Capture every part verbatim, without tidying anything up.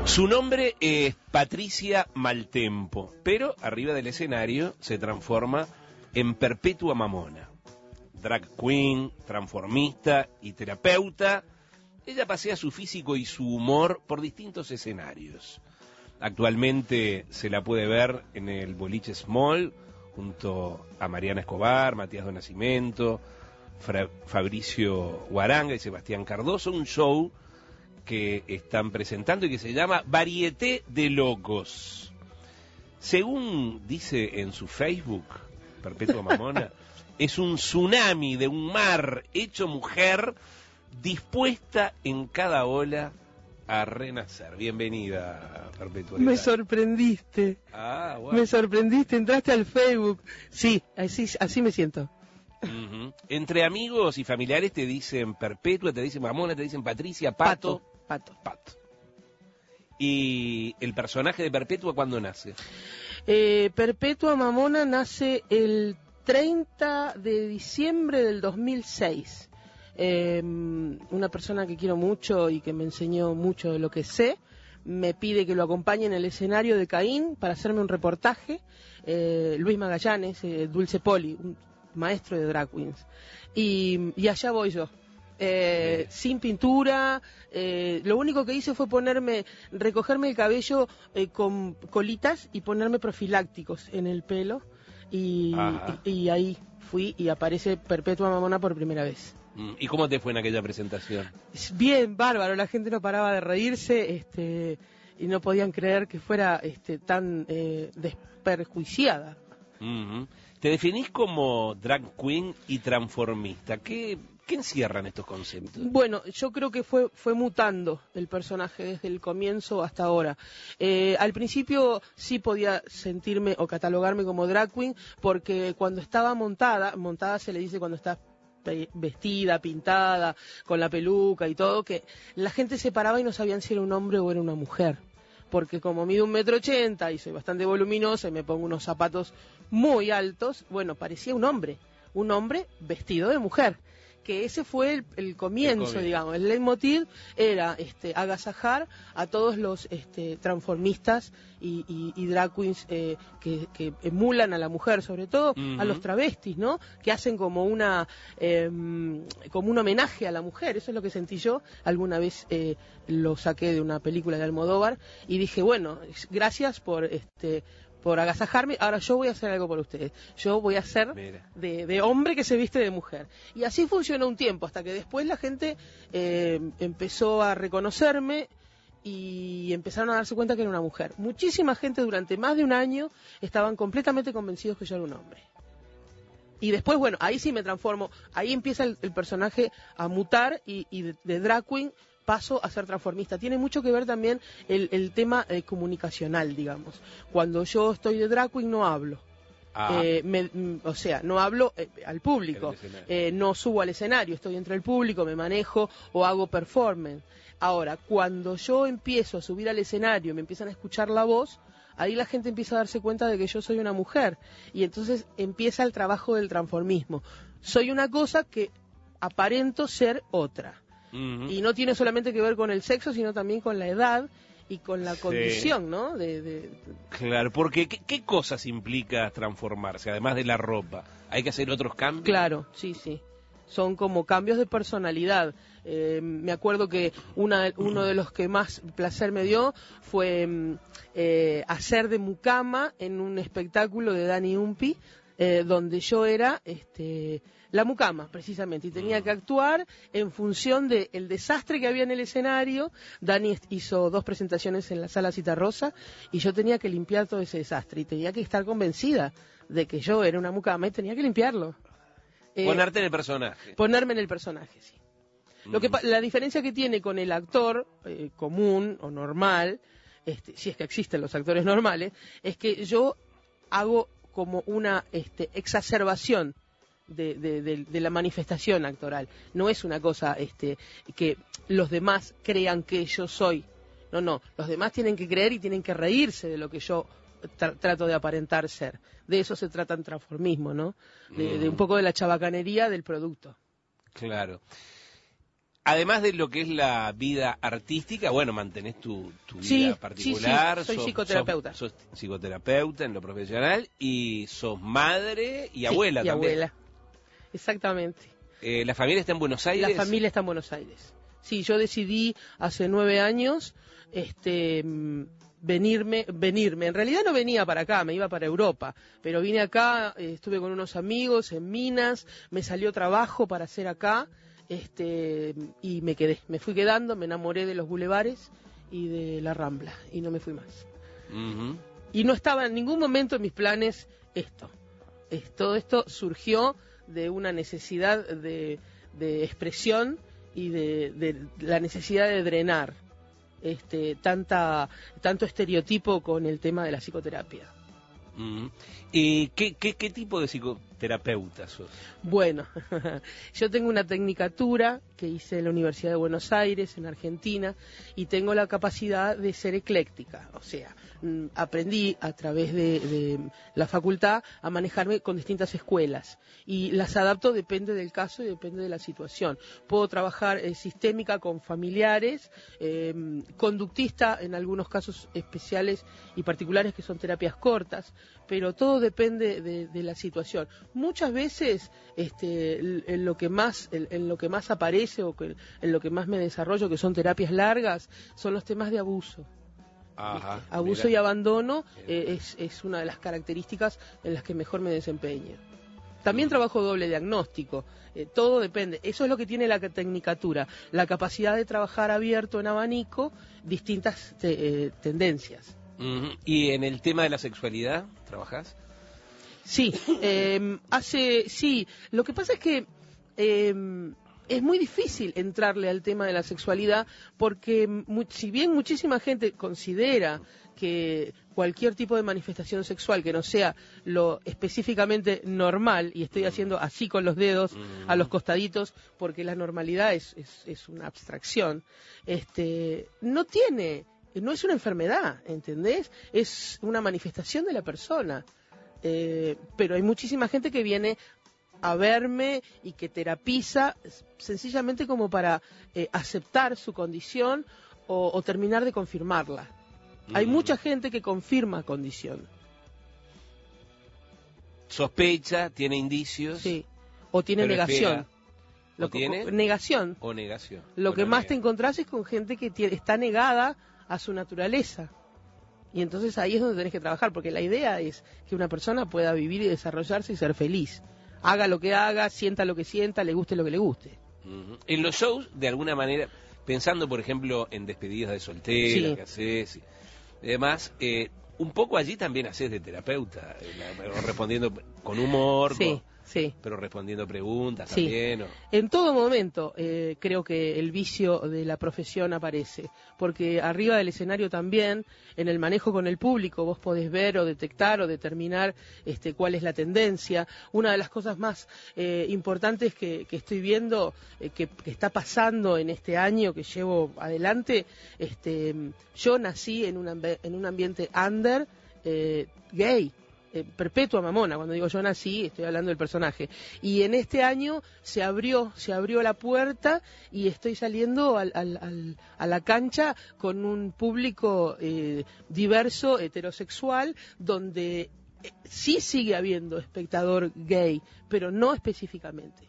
Su nombre es Patricia Maltempo, pero arriba del escenario se transforma en Perpetua Mamona. Drag queen, transformista y terapeuta, ella pasea su físico y su humor por distintos escenarios. Actualmente se la puede ver en el Boliche Small, junto a Mariana Escobar, Matías do Nascimento, Fra- Fabricio Guaranga y Sebastián Cardoso, un show que están presentando y que se llama Varieté de Locos. Según dice en su Facebook, Perpetua Mamona, es un tsunami de un mar hecho mujer, dispuesta en cada ola a renacer. Bienvenida, Perpetua. Me sorprendiste. Ah, bueno. Me sorprendiste, entraste al Facebook. Sí, así, así me siento. Uh-huh. Entre amigos y familiares te dicen Perpetua, te dicen Mamona, te dicen Patricia, Pato. Pato. Pato. Pato. ¿Y el personaje de Perpetua cuándo nace? Eh, Perpetua Mamona nace el treinta de diciembre del dos mil seis. Eh, una persona que quiero mucho y que me enseñó mucho de lo que sé, me pide que lo acompañe en el escenario de Caín para hacerme un reportaje. Eh, Luis Magallanes, eh, Dulce Poli, un maestro de drag queens. Y, y allá voy yo. Eh, sin pintura, eh, lo único que hice fue ponerme, recogerme el cabello eh, con colitas y ponerme profilácticos en el pelo y, y, y ahí fui y aparece Perpetua Mamona por primera vez. ¿Y cómo te fue en aquella presentación? Bien, bárbaro, la gente no paraba de reírse, este, y no podían creer que fuera este, tan eh, desperjuiciada. Uh-huh. Te definís como drag queen y transformista. ¿Qué, qué encierran estos conceptos? Bueno, yo creo que fue, fue mutando el personaje desde el comienzo hasta ahora. Eh, al principio sí podía sentirme o catalogarme como drag queen, porque cuando estaba montada, montada se le dice cuando está vestida, pintada, con la peluca y todo, que la gente se paraba y no sabían si era un hombre o era una mujer. Porque como mido un metro ochenta y soy bastante voluminosa y me pongo unos zapatos muy altos, bueno, parecía un hombre, un hombre vestido de mujer. Que ese fue el, el comienzo, el digamos, el leitmotiv era este, agasajar a todos los este, transformistas y, y, y drag queens eh, que, que emulan a la mujer, sobre todo uh-huh. a los travestis, ¿no? Que hacen como una eh, como un homenaje a la mujer. Eso es lo que sentí yo. Alguna vez eh, lo saqué de una película de Almodóvar y dije, bueno, gracias por este por agasajarme, ahora yo voy a hacer algo por ustedes. Yo voy a ser de, de hombre que se viste de mujer. Y así funcionó un tiempo, hasta que después la gente eh, empezó a reconocerme y empezaron a darse cuenta que era una mujer. Muchísima gente durante más de un año estaban completamente convencidos que yo era un hombre. Y después, bueno, ahí sí me transformo, ahí empieza el, el personaje a mutar y, y de, de drag queen paso a ser transformista. Tiene mucho que ver también el, el tema eh, comunicacional, digamos. Cuando yo estoy de drag queen no hablo. Ah. Eh, me, o sea, no hablo eh, al público, eh, no subo al escenario, estoy entre el público, me manejo o hago performance. Ahora, cuando yo empiezo a subir al escenario, me empiezan a escuchar la voz, ahí la gente empieza a darse cuenta de que yo soy una mujer. Y entonces empieza el trabajo del transformismo. Soy una cosa que aparento ser otra. Uh-huh. Y no tiene solamente que ver con el sexo, sino también con la edad y con la sí. condición, ¿no? De, de, de... Claro, porque ¿qué, ¿qué cosas implica transformarse, además de la ropa? ¿Hay que hacer otros cambios? Claro, sí, sí. Son como cambios de personalidad. Eh, me acuerdo que una, uno de los que más placer me dio fue eh, hacer de mucama en un espectáculo de Dani Umpi, eh, donde yo era este, la mucama, precisamente, y tenía que actuar en función del desastre que había en el escenario. Dani hizo dos presentaciones en la Sala Citarrosa y yo tenía que limpiar todo ese desastre y tenía que estar convencida de que yo era una mucama y tenía que limpiarlo. Eh, Ponerte en el personaje. Ponerme en el personaje, sí. Mm. Lo que, la diferencia que tiene con el actor eh, común o normal, este, si es que existen los actores normales, es que yo hago como una este, exacerbación de, de, de, de la manifestación actoral. No es una cosa este, que los demás crean que yo soy. No, no. Los demás tienen que creer y tienen que reírse de lo que yo tra trato de aparentar ser. De eso se trata el transformismo, ¿no? De, mm. de un poco de la chabacanería del producto. Claro. además de lo que es la vida artística, bueno, mantenés tu, tu vida sí, particular. Sí, sí, soy sos, psicoterapeuta. Sos, sos psicoterapeuta en lo profesional y sos madre y Sí, abuela y también. abuela, exactamente. Eh, ¿La familia está en Buenos Aires? La familia está en Buenos Aires. Sí, yo decidí hace nueve años este, venirme, venirme. En realidad no venía para acá, me iba para Europa, pero vine acá, eh, estuve con unos amigos en Minas, me salió trabajo para hacer acá, este, y me quedé. Me fui quedando, me enamoré de los bulevares y de la Rambla, y no me fui más. Uh-huh. Y no estaba en ningún momento en mis planes esto. Es, todo esto surgió de una necesidad de, de expresión y de, de la necesidad de drenar este, tanta, tanto estereotipo con el tema de la psicoterapia. Uh-huh. ¿Y qué, qué, qué tipo de psicoterapeuta sos? Bueno, yo tengo una tecnicatura que hice en la Universidad de Buenos Aires, en Argentina, y tengo la capacidad de ser ecléctica, o sea, aprendí a través de, de la facultad a manejarme con distintas escuelas y las adapto depende del caso y depende de la situación. Puedo trabajar eh, sistémica con familiares, eh, conductista en algunos casos especiales y particulares que son terapias cortas, pero todo depende de, de la situación. Muchas veces este, en lo que más en, en lo que más aparece o que, en lo que más me desarrollo, que son terapias largas, son los temas de abuso. Ajá, abuso mira. Y abandono eh, es, es una de las características en las que mejor me desempeño. También trabajo doble diagnóstico, eh, todo depende. Eso es lo que tiene la tecnicatura, la capacidad de trabajar abierto en abanico, distintas te, eh, tendencias. Uh-huh. ¿Y en el tema de la sexualidad trabajás? Sí, eh, hace, sí. Lo que pasa es que eh, es muy difícil entrarle al tema de la sexualidad porque mu- si bien muchísima gente considera que cualquier tipo de manifestación sexual que no sea lo específicamente normal, y estoy haciendo así con los dedos a los costaditos porque la normalidad es, es, es una abstracción, este, no tiene, no es una enfermedad, ¿entendés? Es una manifestación de la persona. Eh, pero hay muchísima gente que viene a verme y que terapiza sencillamente como para eh, aceptar su condición o, o terminar de confirmarla. Mm. Hay mucha gente que confirma condición. Sospecha, tiene indicios. Sí, o tiene negación. ¿O Lo, tiene? O, negación. O negación. Lo o que no más nega. te encontrás es con gente que tiene, está negada a su naturaleza. Y entonces ahí es donde tenés que trabajar, porque la idea es que una persona pueda vivir y desarrollarse y ser feliz. Haga lo que haga, sienta lo que sienta, le guste lo que le guste. Uh-huh. En los shows, de alguna manera, pensando por ejemplo en despedidas de solteras Sí. que haces y demás, eh, un poco allí también haces de terapeuta, eh, respondiendo con humor, Sí, con, sí. pero respondiendo preguntas Sí. también. O... En todo momento eh, creo que el vicio de la profesión aparece, porque arriba del escenario también, en el manejo con el público, vos podés ver o detectar o determinar este, cuál es la tendencia. Una de las cosas más eh, importantes que, que estoy viendo, eh, que, que está pasando en este año que llevo adelante, este, yo nací en un, ambi- en un ambiente under, eh, gay. Eh, perpetua mamona, cuando digo yo nací, estoy hablando del personaje. Y en este año se abrió, se abrió la puerta y estoy saliendo al, al, al, a la cancha con un público eh, diverso, heterosexual, donde eh, sí sigue habiendo espectador gay, pero no específicamente.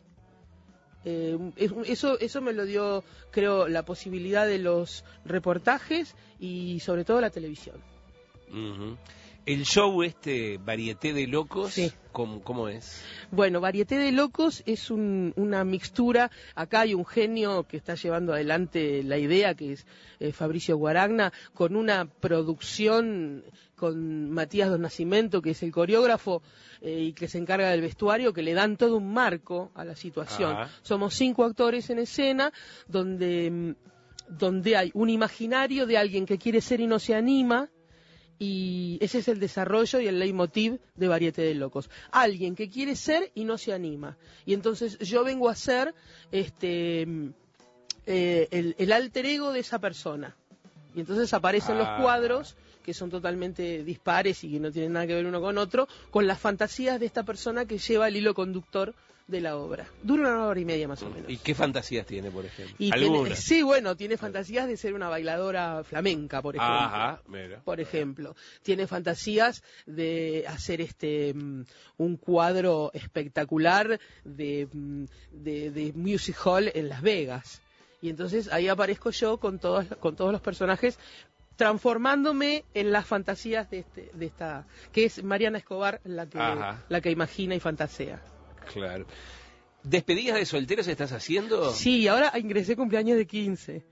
Eh, eso, eso me lo dio, creo, la posibilidad de los reportajes y sobre todo la televisión. Uh-huh. El show este, Varieté de Locos, sí. ¿cómo, ¿cómo es? Bueno, Varieté de Locos es un, una mixtura. Acá hay un genio que está llevando adelante la idea, que es eh, Fabricio Guaragna, con una producción con Matías Dos Nascimento, que es el coreógrafo eh, y que se encarga del vestuario, que le dan todo un marco a la situación. Ajá. Somos cinco actores en escena, donde, donde hay un imaginario de alguien que quiere ser y no se anima, y ese es el desarrollo y el leitmotiv de Varieté de Locos. Alguien que quiere ser y no se anima. Y entonces yo vengo a ser este, eh, el, el alter ego de esa persona. Y entonces aparecen Ah. los cuadros que son totalmente dispares y que no tienen nada que ver uno con otro, con las fantasías de esta persona que lleva el hilo conductor de la obra. Dura una hora y media más o menos. ¿Y qué fantasías tiene, por ejemplo? Y tiene- ¿Algunas? sí, bueno, tiene fantasías de ser una bailadora flamenca, por ejemplo. Ajá, mira. Por ejemplo, tiene fantasías de hacer este mm, un cuadro espectacular de, mm, de, de music hall en Las Vegas. Y entonces ahí aparezco yo con todos con todos los personajes, transformándome en las fantasías de este de esta que es Mariana Escobar la que Ajá. la que imagina y fantasea. Claro. ¿Despedidas de solteros estás haciendo? Sí, ahora ingresé cumpleaños de quince.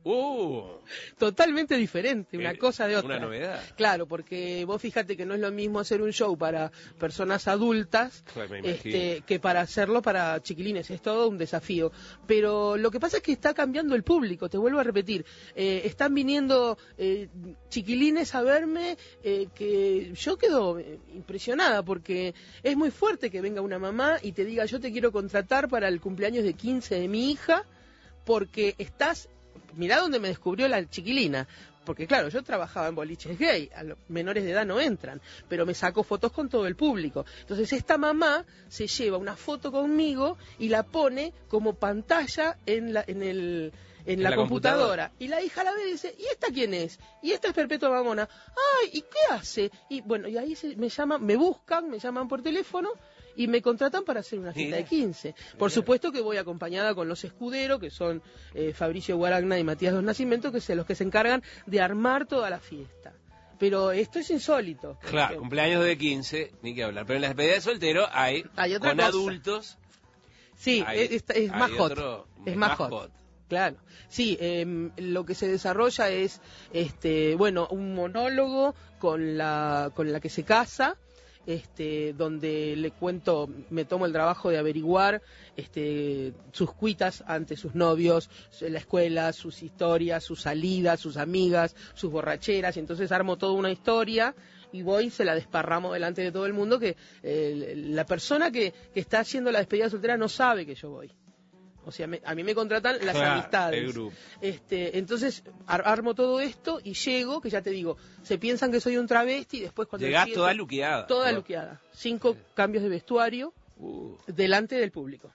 Uh, Totalmente diferente, una eh, cosa de otra. Una novedad. Claro, porque vos fíjate que no es lo mismo hacer un show para personas adultas Claro, me imagino. este, que para hacerlo para chiquilines. Es todo un desafío. Pero lo que pasa es que está cambiando el público, te vuelvo a repetir. Eh, están viniendo eh, chiquilines a verme eh, que yo quedo eh, impresionada porque es muy fuerte que venga una mamá y te diga yo te quiero contratar para el cumpleaños de quince de mi hija porque estás... Mirá dónde me descubrió la chiquilina, porque claro, yo trabajaba en boliches gay, a los menores de edad no entran, pero me saco fotos con todo el público. Entonces esta mamá se lleva una foto conmigo y la pone como pantalla en la, en el, en En la, la computadora. computadora. Y la hija la ve y dice, ¿y esta quién es? Y esta es Perpetua Mamona. Ay, ¿y qué hace? Y bueno, y ahí se, me llaman, me buscan, me llaman por teléfono y me contratan para hacer una fiesta Mira. de quince. Por supuesto que voy acompañada con los escuderos, que son eh, Fabricio Guaragna y Matías Dos Nacimientos, que son los que se encargan de armar toda la fiesta. Pero esto es insólito. Claro, Porque- cumpleaños de quince, ni que hablar. Pero en las despedidas de soltero hay, Hay otra con cosa. adultos. Sí, hay- es, es- es hay más hot. otro- es más hot. Claro, sí, eh, lo que se desarrolla es, este, bueno, un monólogo con la, con la que se casa, este, donde le cuento, me tomo el trabajo de averiguar, este, sus cuitas ante sus novios, la escuela, sus historias, sus salidas, sus amigas, sus borracheras, y entonces armo toda una historia y voy y se la desparramo delante de todo el mundo que eh, la persona que, que está haciendo la despedida soltera no sabe que yo voy. O sea, me- a mí me contratan las Claro, amistades. el grupo. Este, entonces ar- armo todo esto y llego, que ya te digo, se piensan que soy un travesti y después cuando Llegás empiezo- toda luqueada. toda ¿no? luqueada. Cinco cambios de vestuario Uh, delante del público.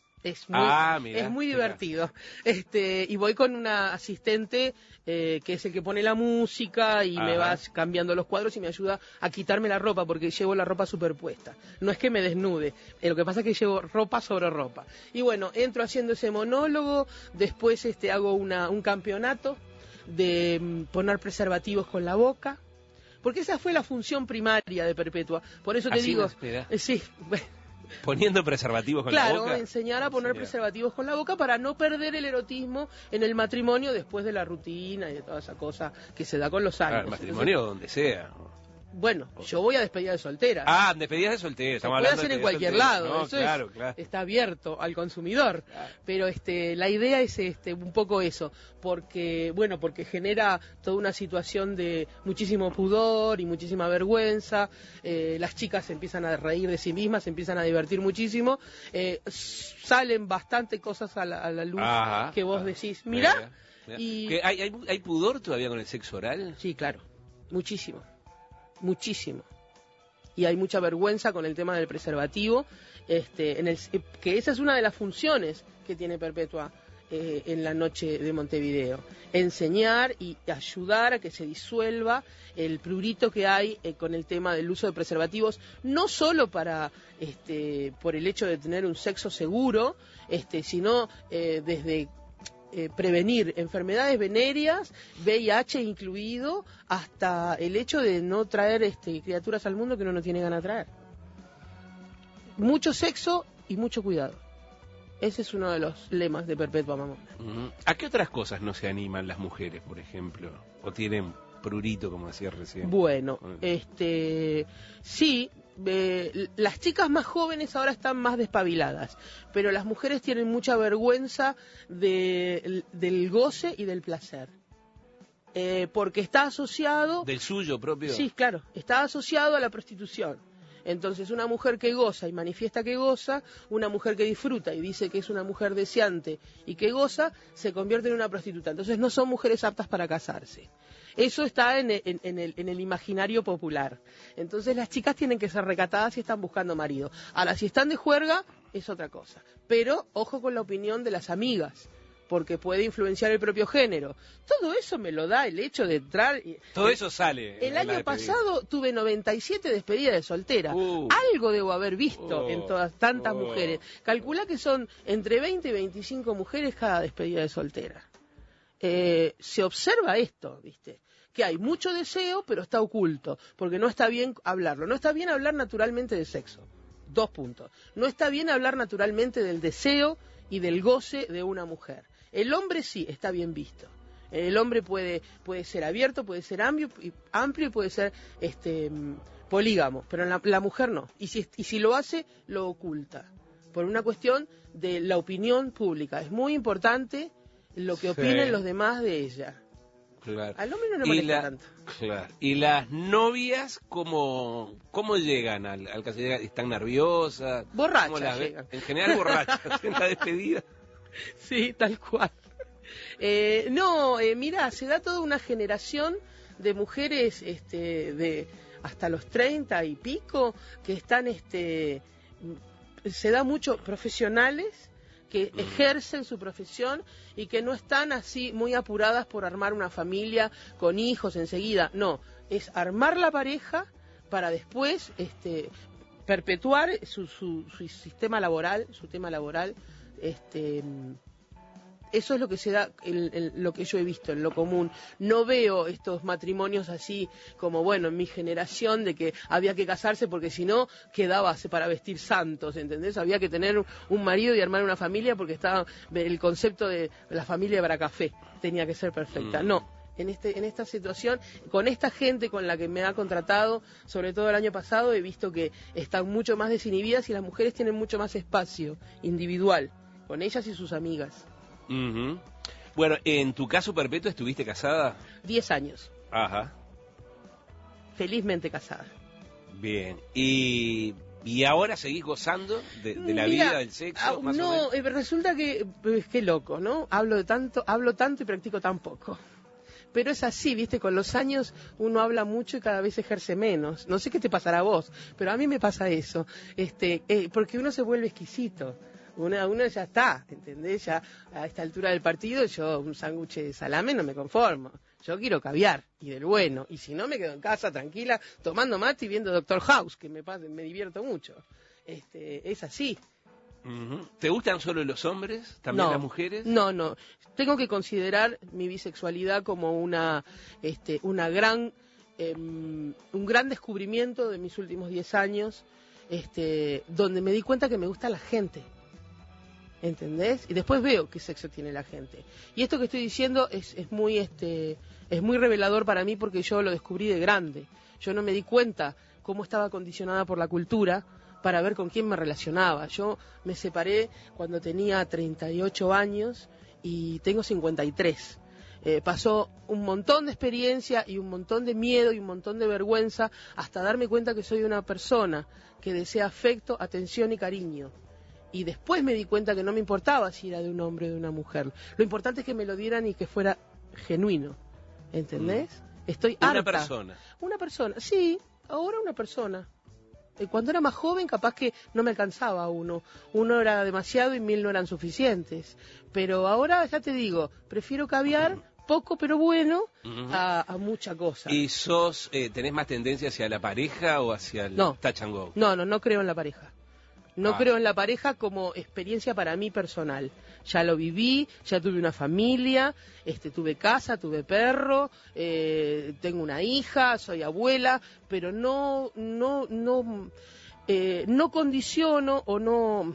Es muy, Ah, mirá, es muy mirá. divertido. Este, y voy con una asistente eh, que es el que pone la música y me Ajá. va cambiando los cuadros y me ayuda a quitarme la ropa porque llevo la ropa superpuesta. No es que me desnude, eh, lo que pasa es que llevo ropa sobre ropa. Y bueno, entro haciendo ese monólogo, después este, hago una, un campeonato de mm, poner preservativos con la boca. Porque esa fue la función primaria de Perpetua. Por eso te Así digo, nos espera. eh, sí, Poniendo preservativos con la claro, boca. enseñar a poner Enseñar. preservativos con la boca para no perder el erotismo en el matrimonio después de la rutina y de toda esa cosa que se da con los años. Ah, el matrimonio donde sea. Entonces, bueno, yo voy a despedida de soltera. Ah, despedidas de soltero. Se Estamos puede hablando hacer de en cualquier despedidas de lado, soltero. eso No, claro, es- claro. está abierto al consumidor. Claro. Pero este, la idea es este, un poco eso, porque bueno, porque genera toda una situación de muchísimo pudor y muchísima vergüenza. Eh, las chicas se empiezan a reír de sí mismas, se empiezan a divertir muchísimo. Eh, s- salen bastante cosas a la, a la luz Ajá, que vos ajá. decís, mirá, Mira, mira. y ¿Que hay, hay, ¿Hay pudor todavía con el sexo oral? sí, claro, muchísimo, muchísimo. Y hay mucha vergüenza con el tema del preservativo, este, en el, que esa es una de las funciones que tiene Perpetua eh, en la noche de Montevideo. Enseñar y ayudar a que se disuelva el prurito que hay eh, con el tema del uso de preservativos, no solo para este, por el hecho de tener un sexo seguro, este, sino eh, desde Eh, prevenir enfermedades venéreas, V I H incluido, hasta el hecho de no traer este, criaturas al mundo que uno no tiene ganas de traer. Mucho sexo y mucho cuidado. Ese es uno de los lemas de Perpetua Mamona. Ujú. ¿A qué otras cosas no se animan las mujeres, por ejemplo? ¿O tienen prurito, como decías recién? Bueno, Con el- este, sí, eh, las chicas más jóvenes ahora están más despabiladas, pero las mujeres tienen mucha vergüenza de- del goce y del placer. Eh, porque está asociado... ¿Del suyo propio? Sí, claro, está asociado a la prostitución. Entonces, una mujer que goza y manifiesta que goza, una mujer que disfruta y dice que es una mujer deseante y que goza, se convierte en una prostituta. Entonces, no son mujeres aptas para casarse. Eso está en el, en, en, el, en el imaginario popular. Entonces, las chicas tienen que ser recatadas si están buscando marido. Ahora, si están de juerga, es otra cosa. Pero, ojo con la opinión de las amigas, porque puede influenciar el propio género. Todo eso me lo da el hecho de entrar... Todo eso sale. El año pasado tuve noventa y siete despedidas de soltera. Uh, Algo debo haber visto uh, en todas tantas uh. mujeres. Calculá que son entre veinte y veinticinco mujeres cada despedida de soltera. Eh, se observa esto, ¿viste? Que hay mucho deseo, pero está oculto, porque no está bien hablarlo. No está bien hablar naturalmente de sexo. Dos puntos. No está bien hablar naturalmente del deseo y del goce de una mujer. El hombre sí está bien visto. El hombre puede, puede ser abierto, puede ser amplio, amplio y puede ser este, polígamo, pero la, la mujer no. Y si, y si lo hace, lo oculta. Por una cuestión de la opinión pública. Es muy importante lo que opinen sí. los demás de ella. Claro. Al hombre no le molesta la, tanto. Claro. ¿Y las novias cómo, cómo llegan al, al casillero? ¿Están nerviosas? Borrachas llegan. En general borrachas, en la despedida. Sí, tal cual. Eh, no, eh, mira, se da toda una generación de mujeres este, de hasta los treinta y pico que están, este, se da mucho profesionales que ejercen su profesión y que no están así muy apuradas por armar una familia con hijos enseguida. No, es armar la pareja para después este, perpetuar su, su, su sistema laboral, su tema laboral. Este, eso es lo que se da, el, el, lo que yo he visto en lo común. No veo estos matrimonios así como, bueno, en mi generación, de que había que casarse porque si no quedaba para vestir santos, ¿entendés? Había que tener un marido y armar una familia porque estaba el concepto de la familia Bracafé, tenía que ser perfecta. No, en, este, en esta situación, con esta gente con la que me ha contratado, sobre todo el año pasado, he visto que están mucho más desinhibidas y las mujeres tienen mucho más espacio individual, con ellas y sus amigas. Uh-huh. Bueno, en tu caso, Perpetua, ¿estuviste casada? Diez años. Ajá. Felizmente casada. Bien. ¿Y, y ahora seguís gozando de, de la Mira, vida, del sexo? Uh, más no, o menos? Eh, resulta que, pues, qué loco, ¿no? Hablo de tanto, hablo tanto y practico tan poco. Pero es así, ¿viste? Con los años uno habla mucho y cada vez ejerce menos. No sé qué te pasará a vos, pero a mí me pasa eso. Este, eh, porque uno se vuelve exquisito. Una, uno ya está, ¿entendés? Ya a esta altura del partido yo un sándwich de salame no me conformo. Yo quiero caviar, y del bueno. Y si no, me quedo en casa tranquila, tomando mate y viendo Doctor House, que me, me divierto mucho. Este, es así. Uh-huh. ¿Te gustan solo los hombres? ¿También no, las mujeres? No, no. Tengo que considerar mi bisexualidad como una, este, una gran, eh, un gran descubrimiento de mis últimos diez años, este, donde me di cuenta que me gusta la gente. ¿Entendés? Y después veo qué sexo tiene la gente. Y esto que estoy diciendo es, es muy este es muy revelador para mí porque yo lo descubrí de grande. Yo no me di cuenta cómo estaba condicionada por la cultura para ver con quién me relacionaba. Yo me separé cuando tenía treinta y ocho años y tengo cincuenta y tres. Eh, pasó un montón de experiencia y un montón de miedo y un montón de vergüenza hasta darme cuenta que soy una persona que desea afecto, atención y cariño. Y después me di cuenta que no me importaba si era de un hombre o de una mujer. Lo importante es que me lo dieran y que fuera genuino. ¿Entendés? Mm. Estoy harta. Una persona. Una persona, sí, ahora una persona. Cuando era más joven capaz que no me alcanzaba uno. Uno era demasiado y mil no eran suficientes. Pero ahora, ya te digo, prefiero caviar, uh-huh. poco pero bueno, uh-huh. a, a mucha cosa. ¿Y sos, eh, tenés más tendencia hacia la pareja o hacia el no. touch and go? No, no, no creo en la pareja. No ah. creo en la pareja como experiencia para mí personal. Ya lo viví, ya tuve una familia, este, tuve casa, tuve perro, eh, tengo una hija, soy abuela, pero no, no, no, eh, no condiciono o no,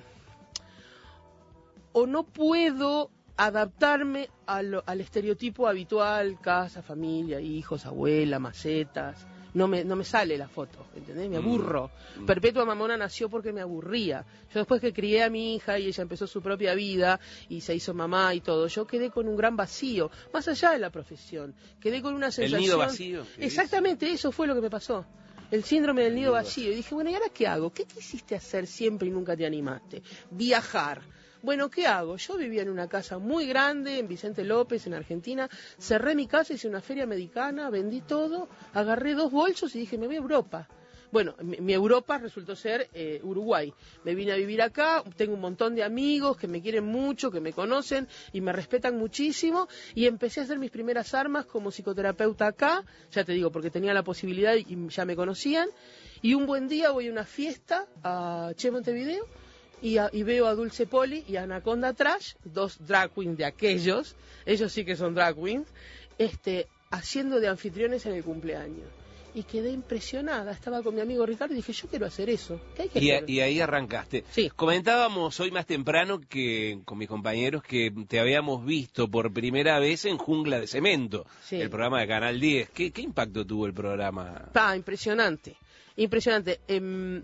o no puedo adaptarme al, al estereotipo habitual: casa, familia, hijos, abuela, macetas. No me, no me sale la foto, ¿entendés? Me aburro. Mm. Perpetua Mamona nació porque me aburría. Yo después que crié a mi hija y ella empezó su propia vida y se hizo mamá y todo, yo quedé con un gran vacío, más allá de la profesión. Quedé con una sensación... ¿El nido vacío? Exactamente, eso fue lo que me pasó. El síndrome del nido vacío. Y dije, bueno, ¿y ahora qué hago? ¿Qué quisiste hacer siempre y nunca te animaste? Viajar. Bueno, ¿qué hago? Yo vivía en una casa muy grande en Vicente López, en Argentina. Cerré mi casa, hice una feria americana, vendí todo, agarré dos bolsos y dije, me voy a Europa. Bueno, mi, mi Europa resultó ser eh, Uruguay. Me vine a vivir acá, tengo un montón de amigos que me quieren mucho, que me conocen y me respetan muchísimo. Y empecé a hacer mis primeras armas como psicoterapeuta acá, ya te digo, porque tenía la posibilidad y ya me conocían. Y un buen día voy a una fiesta a Che Montevideo y, a, y veo a Dulce Poli y a Anaconda Trash, dos drag queens de aquellos, ellos sí que son drag queens, este, haciendo de anfitriones en el cumpleaños. Y quedé impresionada, estaba con mi amigo Ricardo y dije, yo quiero hacer eso. ¿Qué hay que y, hacer? y ahí arrancaste. Sí. Comentábamos hoy más temprano que con mis compañeros que te habíamos visto por primera vez en Jungla de Cemento, Sí. el programa de Canal diez. ¿Qué, qué impacto tuvo el programa? Ah, impresionante, impresionante. Eh,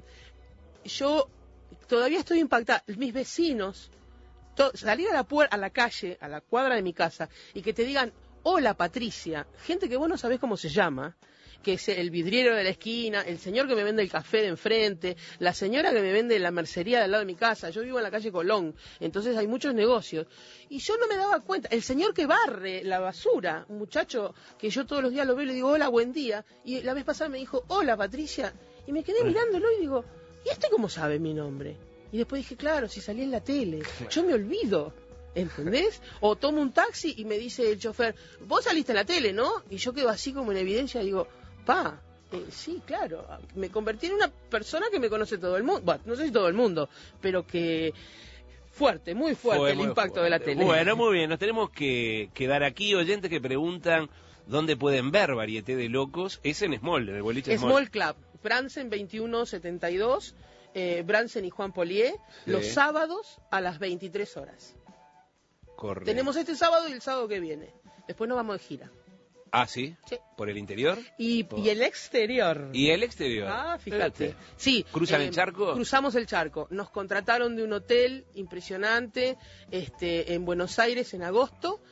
yo todavía estoy impactada. Mis vecinos, to- salir a la, puer- a la calle, a la cuadra de mi casa, y que te digan, hola Patricia, gente que vos no sabés cómo se llama, que es el vidriero de la esquina, el señor que me vende el café de enfrente, la señora que me vende la mercería del lado de mi casa. Yo vivo en la calle Colón, entonces hay muchos negocios. Y yo no me daba cuenta. El señor que barre la basura, un muchacho que yo todos los días lo veo y le digo, hola, buen día. Y la vez pasada me dijo, hola, Patricia. Y me quedé mirándolo y digo, ¿y este cómo sabe mi nombre? Y después dije, claro, si salí en la tele. Yo me olvido. ¿Entendés? O tomo un taxi y me dice el chofer, vos saliste en la tele, ¿no? Y yo quedo así como en evidencia y digo, pa, eh, sí, claro, me convertí en una persona que me conoce todo el mundo, bueno, no sé si todo el mundo, pero que fuerte, muy fuerte Fue el muy impacto fuerte. de la tele. Bueno, muy bien, nos tenemos que quedar aquí. Oyentes que preguntan dónde pueden ver Varieté de Locos. Es en Small, en el boliche Small. Small Club, Bransen veintiuno setenta y dos, eh, Bransen y Juan Polié, Sí. los sábados a las veintitrés horas. Correcto. Tenemos este sábado y el sábado que viene. Después nos vamos de gira. Ah, ¿sí? Sí. ¿Por el interior? Y, Por- y el exterior. ¿Y el exterior? Ah, fíjate. Fíjate. Sí. ¿Cruzan eh, el charco? Cruzamos el charco. Nos contrataron de un hotel impresionante este, en Buenos Aires en agosto.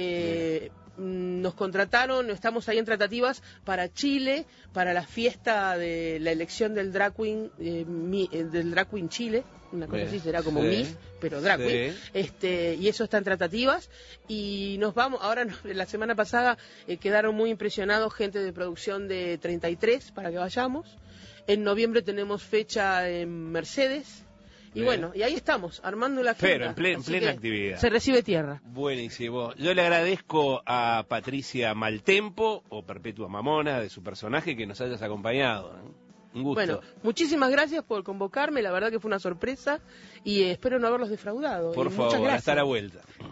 Eh, nos contrataron, estamos ahí en tratativas para Chile, para la fiesta de la elección del drag queen, eh, mi- eh, del drag queen Chile, una cosa Bien. así, será como Sí. Miss, pero drag Sí. queen. Este, y eso está en tratativas y nos vamos, ahora nos- la semana pasada eh, quedaron muy impresionados gente de producción de treinta y tres para que vayamos. En noviembre tenemos fecha en Mercedes. Y Bien. bueno, y ahí estamos, armando la agenda. Pero en ple- en Así plena que actividad. Se recibe tierra. Buenísimo. Yo le agradezco a Patricia Maltempo, o Perpetua Mamona, de su personaje, que nos hayas acompañado. ¿eh? Un gusto. Bueno, muchísimas gracias por convocarme, la verdad que fue una sorpresa y eh, espero no haberlos defraudado. Por Y muchas favor, gracias. hasta la vuelta.